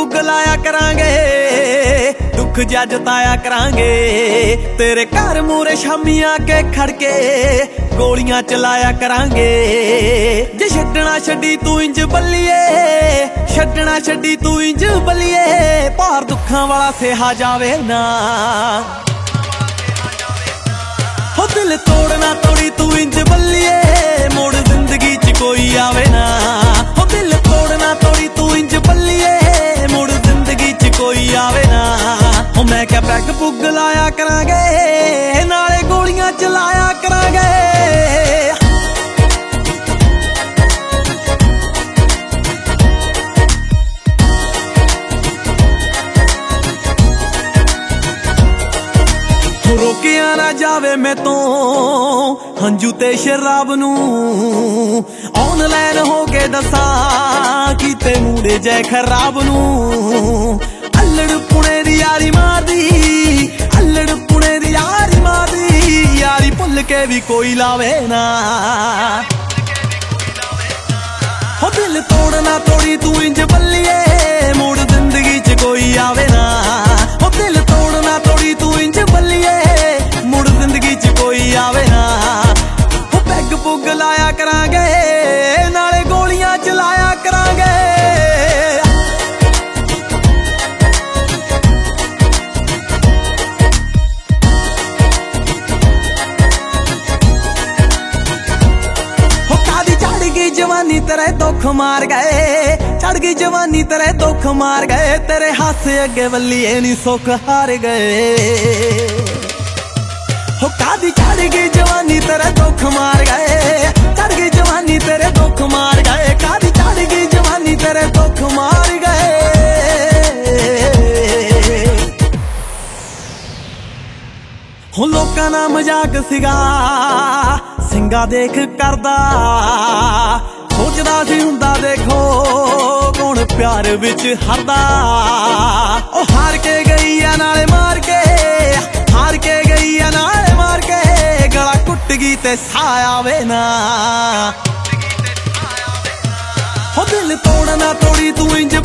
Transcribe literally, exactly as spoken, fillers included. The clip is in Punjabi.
ਪੁੱਗ ਲਾਇਆ ਕਰਾਂਗੇ, ਦੁੱਖ ਜਿਹਾ ਜਤਾਇਆ ਕਰਾਂਗੇ। ਤੇਰੇ ਘਰ ਮੂਰੇ ਸ਼ਾਮੀ ਆ ਕੇ ਖੜਕੇ ਗੋਲੀਆਂ ਚਲਾਇਆ ਕਰਾਂਗੇ। ਜੇ ਛੱਡਣਾ ਛੱਡੀ ਤੂੰ ਇੰਜ ਬੱਲੀਏ, ਛੱਡਣਾ ਛੱਡੀ ਤੂੰ ਇੰਜ ਬੱਲੀਏ, ਭਾਰ ਦੁੱਖਾਂ ਵਾਲਾ ਸਿਹਾ ਜਾਵੇ ਨਾ। ਹੋ ਦਿਲ ਤੋੜਨਾ ਤੋੜੀ ਤੂੰ ਇੰਜ ਬੱਲੀਏ, ਮੁੜ ਜ਼ਿੰਦਗੀ ਚ ਕੋਈ ਆਵੇ ਨਾ। ਹੋ ਦਿਲ ਤੋੜਨਾ ਤੋੜੀ ਤੂੰ ਇੰਜ ਬੱਲੀਏ, ਮੁੜ ਜ਼ਿੰਦਗੀ ਚ ਕੋਈ ਆਵੇ ਨਾ। ਹੋ ਮੈਂ ਕਿਹਾ ਪੈਗ ਪੁੱਗ ਲਾਇਆ ਕਰਾਂਗੇ, ਨਾਲੇ ਗੋਲੀਆਂ ਚਲਾਇਆ ਕਰਾਂਗੇ। ਰੋਕਿਆ ਨਾ ਜਾਵੇ ਮੈਤੋਂ ਹੰਝੂ ਤੇ ਸ਼ਰਾਬ ਨੂੰ, ਆਨਲਾਈਨ ਹੋ ਕੇ ਦੱਸਾਂ ਕੀਤੇ ਮੂੜੇ ਜੈ ਖਰਾਬ ਨੂੰ। ਅੱਲੜ ਪੁਣੇ ਦੀ ਯਾਰੀ ਮਾਰਦੀ, ਅੱਲੜ ਪੁਣੇ ਦੀ ਯਾਰੀ ਮਾਰਦੀ, ਯਾਰੀ ਭੁੱਲ ਕੇ ਵੀ ਕੋਈ ਲਾਵੇ ਨਾ। ਹੋ ਦਿਲ ਤੋੜਨਾ ਤੋੜੀ ਤੂੰ ਇੰਜ ਬੱਲੀਏ, ਮੁੜ ਜ਼ਿੰਦਗੀ ਚ ਕੋਈ ਆਵੇ ਨਾ। ਹੋ ਦਿਲ ਤੋੜਨਾ ਤੋੜੀ ਤੂੰ ਇੰਜ ਬੱਲੀਏ, ਮੁੜ ਜ਼ਿੰਦਗੀ ਚ ਕੋਈ ਆਵੇ ਨਾ। ਹੋ ਪੈਗ ਪੁੱਗ ਲਾਇਆ ਕਰਾਂਗੇ, ਨਾਲੇ ਗੋਲੀਆਂ ਚਲਾਇਆ ਕਰਾਂਗੇ। जवानी तेरे दुख मार गए, चढ़ गई जवानी तेरे दुख मार गए। तेरे हाथ से अगे वल्लिए नी सुख हार गए। हो कादी चढ़ गई जवानी तेरे दुख मार गए, चढ़ गई जवानी तेरे दुख मार गए। कादी चढ़ गई जवानी तेरे दुख मार गए। हो लोकां दा मजाक सिगा ਸਿੰਘਾ ਦੇਖ ਕਰਦਾ, ਸੋਚਦਾ ਸੀ ਹੁੰਦਾ ਦੇਖੋ ਕੌਣ ਪਿਆਰ ਵਿੱਚ ਹਰਦਾ। ਉਹ ਹਾਰ ਕੇ ਗਈ ਆ ਨਾਲੇ ਮਾਰ ਕੇ, ਹਾਰ ਕੇ ਗਈ ਆ ਨਾਲੇ ਮਾਰ ਕੇ। ਗਲਾ ਘੁੱਟ ਗਈ ਤੇ ਸਾਹ ਆਵੇ ਨਾ। ਹੋ ਦਿਲ ਤੋੜਨਾ ਤੋੜੀ ਤੂੰ ਇੰਜ